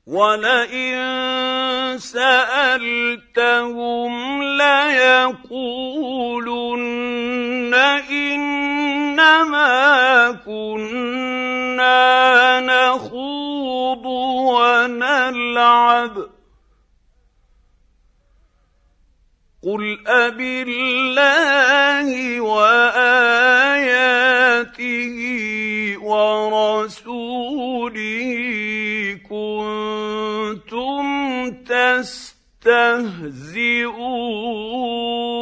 وَلَئِن سَأَلْتَهُمْ لَيَقُولُنَّ إِنَّمَا كُنَّا نَخُوضُ وَنَلْعَبُ ۚ قُلْ أَبِاللَّهِ وَآيَاتِهِ وَرَسُولِهِ كُنتُمْ تَسْتَهْزِئُونَ